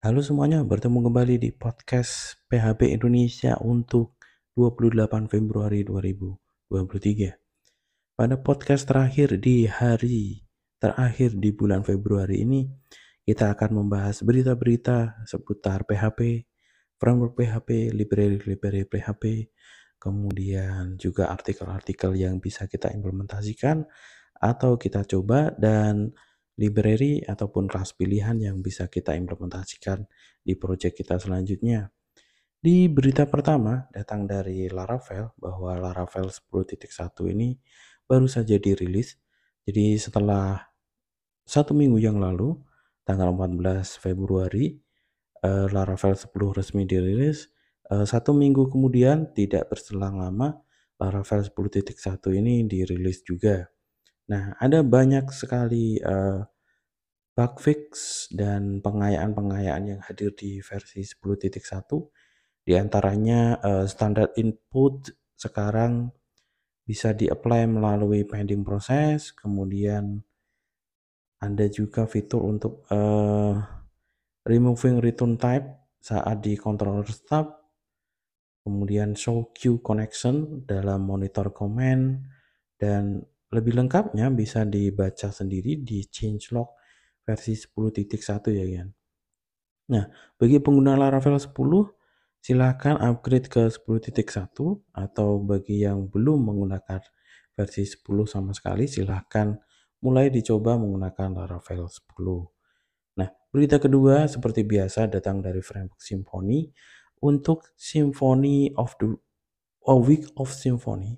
Halo semuanya, bertemu kembali di podcast PHP Indonesia untuk 28 Februari 2023. Pada podcast terakhir di hari terakhir di bulan Februari ini, kita akan membahas berita-berita seputar PHP, framework PHP, library-library PHP, kemudian juga artikel-artikel yang bisa kita implementasikan atau kita coba, dan library ataupun kelas pilihan yang bisa kita implementasikan di project kita selanjutnya. Di berita pertama datang dari Laravel bahwa Laravel 10.1 ini baru saja dirilis. Jadi setelah 1 minggu yang lalu, tanggal 14 Februari, Laravel 10 resmi dirilis. 1 minggu kemudian, tidak berselang lama, Laravel 10.1 ini dirilis juga. Nah, ada banyak sekali bug fix dan pengayaan-pengayaan yang hadir di versi 10.1. Di antaranya standar input sekarang bisa di-apply melalui pending proses, kemudian ada juga fitur untuk removing return type saat di controller stub, kemudian show queue connection dalam monitor command, dan lebih lengkapnya bisa dibaca sendiri di changelog versi 10.1 ya kan. Nah, bagi pengguna Laravel 10, silakan upgrade ke 10.1, atau bagi yang belum menggunakan versi 10 sama sekali, silahkan mulai dicoba menggunakan Laravel 10. Nah, berita kedua seperti biasa datang dari framework Symfony. Untuk Symfony of the Week of Symfony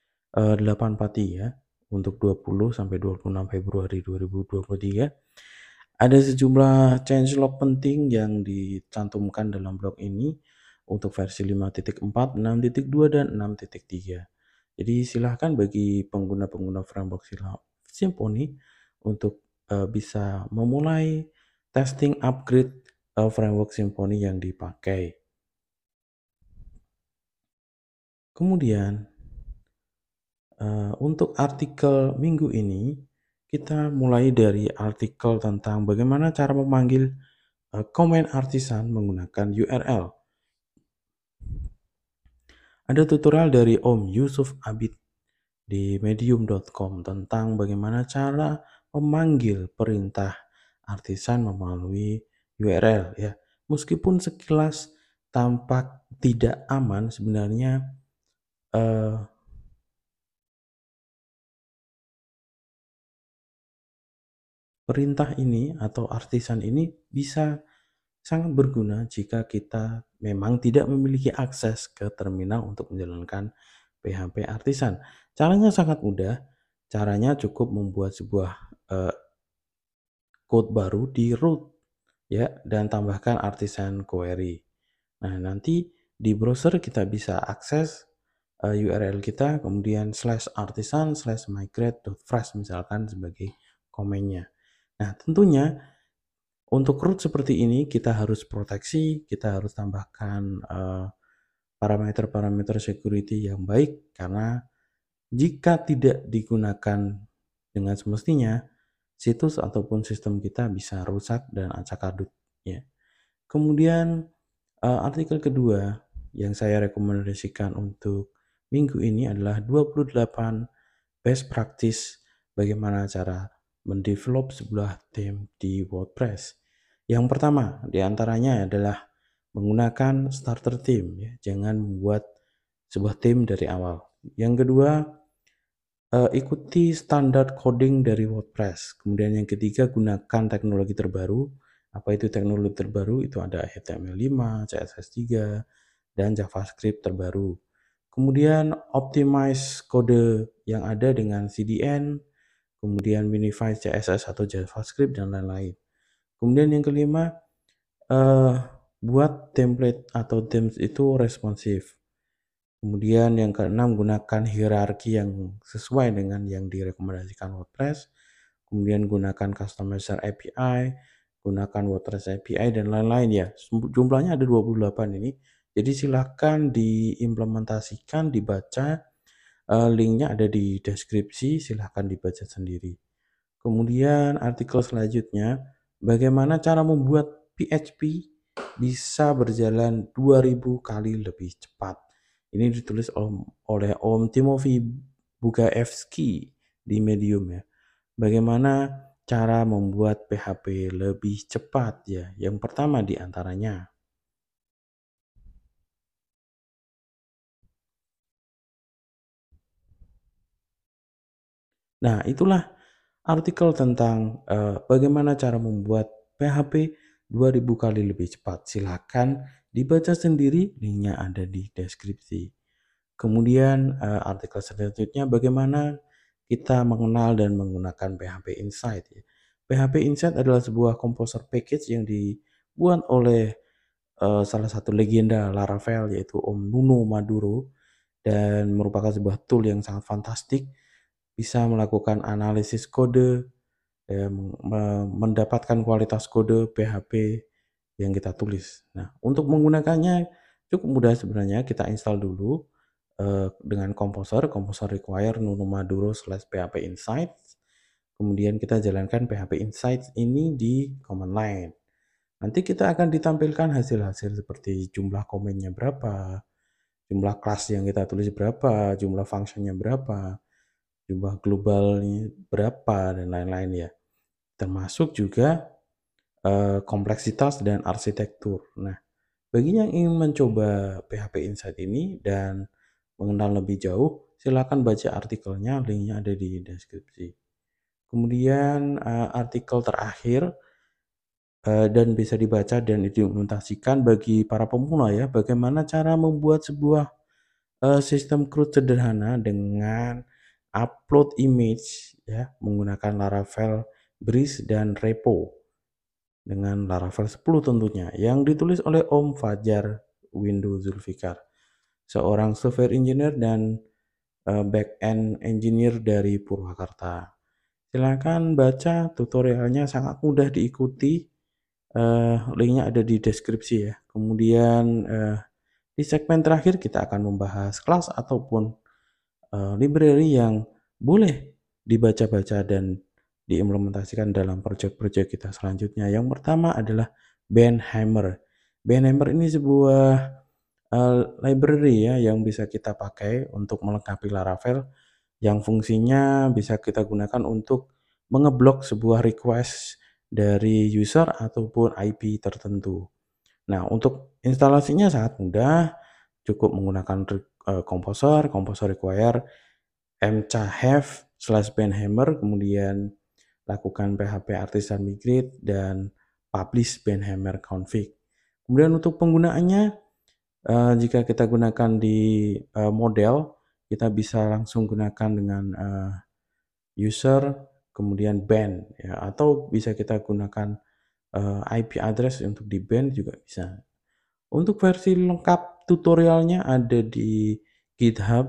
843 untuk 20 sampai 26 Februari 2023, ada sejumlah changelog penting yang dicantumkan dalam blog ini untuk versi 5.4, 6.2, dan 6.3. Jadi silahkan bagi pengguna-pengguna framework Symfony untuk bisa memulai testing upgrade framework Symfony yang dipakai. Kemudian untuk artikel minggu ini, kita mulai dari artikel tentang bagaimana cara memanggil command artisan menggunakan URL. Ada tutorial dari Om Yusuf Abid di medium.com tentang bagaimana cara memanggil perintah artisan melalui URL ya. Meskipun sekilas tampak tidak aman, sebenarnya perintah ini atau artisan ini bisa sangat berguna jika kita memang tidak memiliki akses ke terminal untuk menjalankan PHP artisan. Caranya sangat mudah. Caranya cukup membuat sebuah code baru di root ya, dan tambahkan artisan query. Nah, nanti di browser kita bisa akses URL kita, kemudian /artisan/migrate.fresh misalkan sebagai komennya. Nah, tentunya untuk root seperti ini kita harus proteksi, kita harus tambahkan parameter-parameter security yang baik, karena jika tidak digunakan dengan semestinya, situs ataupun sistem kita bisa rusak dan acak-adut ya. Kemudian artikel kedua yang saya rekomendasikan untuk minggu ini adalah 28 best practice bagaimana cara mendevelop sebuah theme di WordPress. Yang pertama diantaranya adalah menggunakan starter theme ya, jangan membuat sebuah theme dari awal. Yang kedua, ikuti standar coding dari WordPress. Kemudian yang ketiga, gunakan teknologi terbaru. Apa itu teknologi terbaru? Itu ada HTML5, CSS3, dan JavaScript terbaru. Kemudian optimize kode yang ada dengan CDN, kemudian minify CSS atau JavaScript, dan lain-lain. Kemudian yang kelima, buat template atau themes itu responsif. Kemudian yang keenam, gunakan hierarki yang sesuai dengan yang direkomendasikan WordPress. Kemudian gunakan customizer API, gunakan WordPress API, dan lain-lain ya. Jumlahnya ada 28 ini. Jadi silahkan diimplementasikan, dibaca. Linknya ada di deskripsi, silahkan dibaca sendiri. Kemudian artikel selanjutnya, bagaimana cara membuat PHP bisa berjalan 2000 kali lebih cepat. Ini ditulis oleh Om Timofey Bugaevsky di Medium ya. Bagaimana cara membuat PHP lebih cepat ya? Yang pertama di antaranya. Nah, itulah artikel tentang bagaimana cara membuat PHP 2000 kali lebih cepat. Silakan dibaca sendiri, linknya ada di deskripsi. Kemudian artikel selanjutnya bagaimana kita mengenal dan menggunakan PHP Insight ya. PHP Insight adalah sebuah composer package yang dibuat oleh salah satu legenda Laravel yaitu Om Nuno Maduro dan merupakan sebuah tool yang sangat fantastik, bisa melakukan analisis kode, mendapatkan kualitas kode PHP yang kita tulis. Nah, untuk menggunakannya cukup mudah sebenarnya. Kita install dulu dengan Composer require Nuno Maduro /php insights. Kemudian kita jalankan PHP Insights ini di command line. Nanti kita akan ditampilkan hasil-hasil seperti jumlah komennya berapa, jumlah kelas yang kita tulis berapa, jumlah functionnya berapa, jumlah globalnya berapa, dan lain-lain ya. Termasuk juga kompleksitas dan arsitektur. Nah, bagi yang ingin mencoba PHP Insight ini dan mengenal lebih jauh, silakan baca artikelnya, linknya ada di deskripsi. Kemudian artikel terakhir dan bisa dibaca dan diimplementasikan bagi para pemula ya, bagaimana cara membuat sebuah sistem CRUD sederhana dengan upload image ya, menggunakan Laravel, Breeze, dan Repo dengan Laravel 10 tentunya, yang ditulis oleh Om Fajar Windu Zulfikar, seorang software engineer dan back-end engineer dari Purwakarta. Silakan baca tutorialnya, sangat mudah diikuti. Linknya ada di deskripsi ya. Kemudian di segmen terakhir kita akan membahas kelas ataupun library yang boleh dibaca-baca dan diimplementasikan dalam project-project kita selanjutnya. Yang pertama adalah Benhammer. Benhammer ini sebuah library ya yang bisa kita pakai untuk melengkapi Laravel, yang fungsinya bisa kita gunakan untuk mengeblok sebuah request dari user ataupun IP tertentu. Nah, untuk instalasinya sangat mudah, cukup menggunakan Composer require mchave/benhammer, kemudian lakukan php artisan migrate dan publish benhammer config. Kemudian untuk penggunaannya, jika kita gunakan di model, kita bisa langsung gunakan dengan user, kemudian band ya, atau bisa kita gunakan IP address untuk di band juga bisa. Untuk versi lengkap tutorialnya ada di GitHub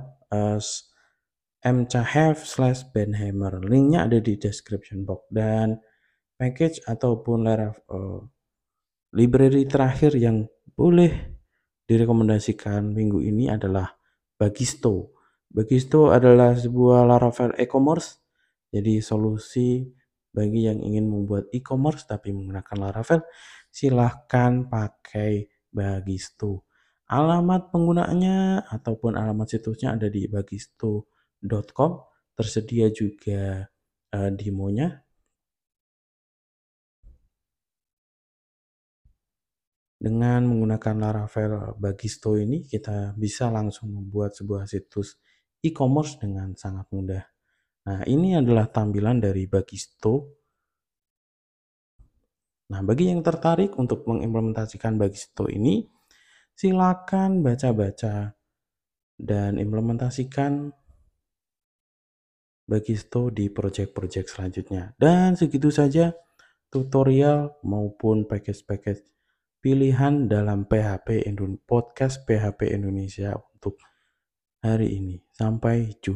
mchave/benhammer. Linknya ada di description box. Dan package ataupun library terakhir yang boleh direkomendasikan minggu ini adalah Bagisto. Bagisto adalah sebuah Laravel e-commerce, jadi solusi bagi yang ingin membuat e-commerce tapi menggunakan Laravel, silahkan pakai Bagisto. Alamat penggunaannya ataupun alamat situsnya ada di bagisto.com. Tersedia juga demonya. Dengan menggunakan Laravel Bagisto ini, kita bisa langsung membuat sebuah situs e-commerce dengan sangat mudah. Nah, ini adalah tampilan dari Bagisto. Nah, bagi yang tertarik untuk mengimplementasikan Bagisto ini, silakan baca-baca dan implementasikan Bagisto di project-project selanjutnya. Dan segitu saja tutorial maupun package-package pilihan dalam podcast PHP Indonesia untuk hari ini. Sampai jumpa.